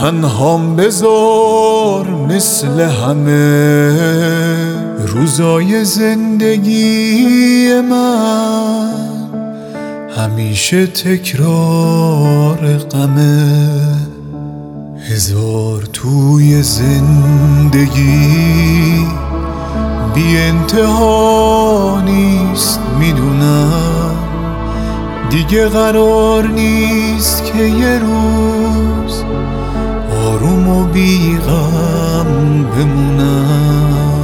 تنهام بذار مثل همه روزای زندگی من همیشه تکرار غمه. هزار توی زندگی بی انتها نیست، میدونم دیگه قرار نیست که یه روز آروم و بی غم بمونم.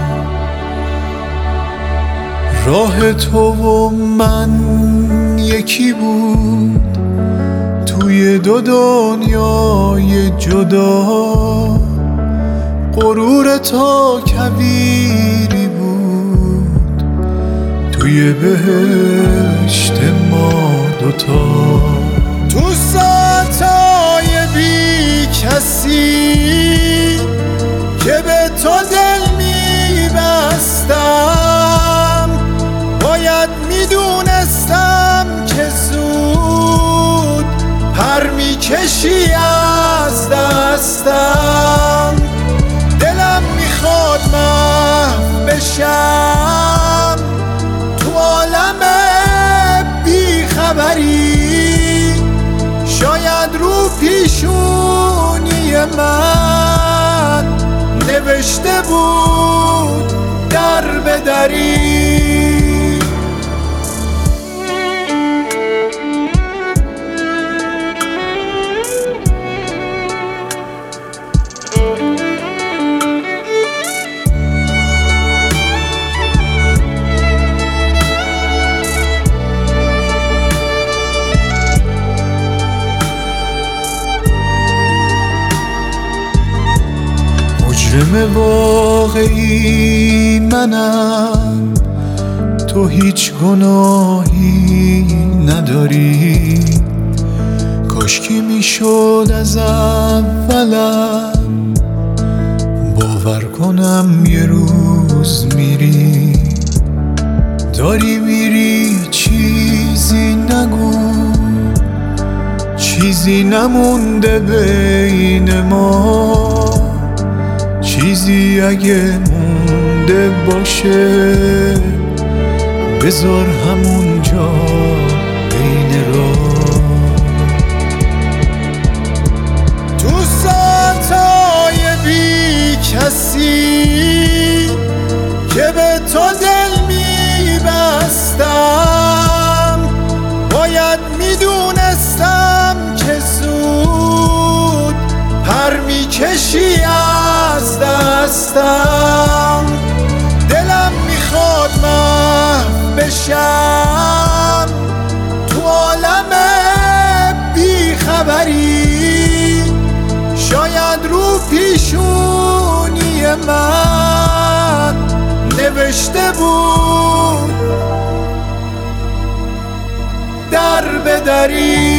راه تو و من یکی بود توی دو دنیای جدا، غرور تا کویری بود توی بهشت ما دوتا. تو ساعتای بی کسی که به تو دل میبستم، باید میدونستم که زود پر میکشی از دستم. دلم میخواد محو بشم تو عالم بی خبری، شاید رو پیشونی من نوشته بود در به دری. مجرم واقعی منم، تو هیچ گناهی نداری. کاشکی میشد از اولم باور کنم یه روز میری. داری میری چیزی نگو، چیزی نمونده بین ما. چیزی اگه مونده باشه بذار همونجا بین راه. تو ساعتای بی کسی که به تو دل میبستم، باید میدونستم که زود پر میکشی از دستم. دلم میخواد محو بشم تو عالم بی خبری، شاید رو پیشونی من نوشته بود در به دری.